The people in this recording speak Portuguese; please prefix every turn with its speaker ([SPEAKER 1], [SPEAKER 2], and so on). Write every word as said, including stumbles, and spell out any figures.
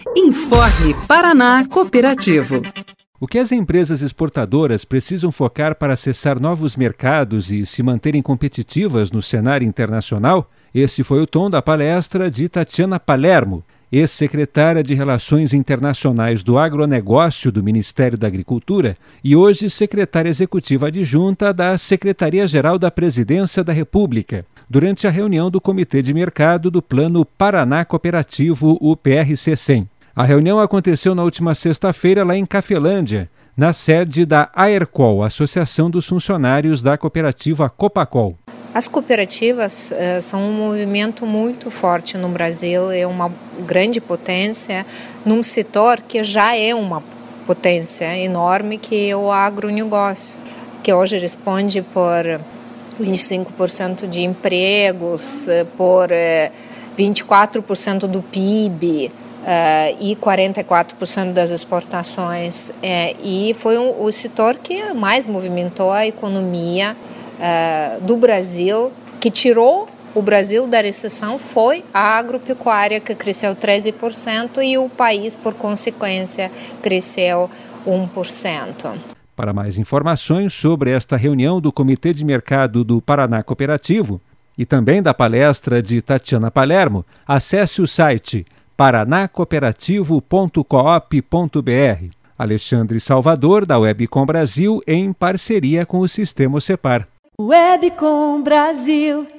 [SPEAKER 1] Informe Paraná Cooperativo.
[SPEAKER 2] O que as empresas exportadoras precisam focar para acessar novos mercados e se manterem competitivas no cenário internacional? Esse foi o tom da palestra de Tatiana Palermo, ex-secretária de Relações Internacionais do Agronegócio do Ministério da Agricultura e hoje secretária executiva adjunta da Secretaria-Geral da Presidência da República, durante a reunião do Comitê de Mercado do Plano Paraná Cooperativo, o P R C cem. A reunião aconteceu na última sexta-feira lá em Cafelândia, na sede da AERCOL, Associação dos Funcionários da Cooperativa Copacol.
[SPEAKER 3] As cooperativas uh, são um movimento muito forte no Brasil, é uma grande potência num setor que já é uma potência enorme, que é o agronegócio, que hoje responde por vinte e cinco por cento de empregos, por uh, vinte e quatro por cento do P I B, Uh, e quarenta e quatro por cento das exportações, é, e foi um, o setor que mais movimentou a economia uh, do Brasil, que tirou o Brasil da recessão, foi a agropecuária, que cresceu treze por cento, e o país, por consequência, cresceu um por cento.
[SPEAKER 2] Para mais informações sobre esta reunião do Comitê de Mercado do Paraná Cooperativo e também da palestra de Tatiana Palermo, acesse o site paraná cooperativo ponto coop ponto br. Alexandre Salvador, da Webcom Brasil, em parceria com o Sistema Ocepar.
[SPEAKER 4] Webcom Brasil.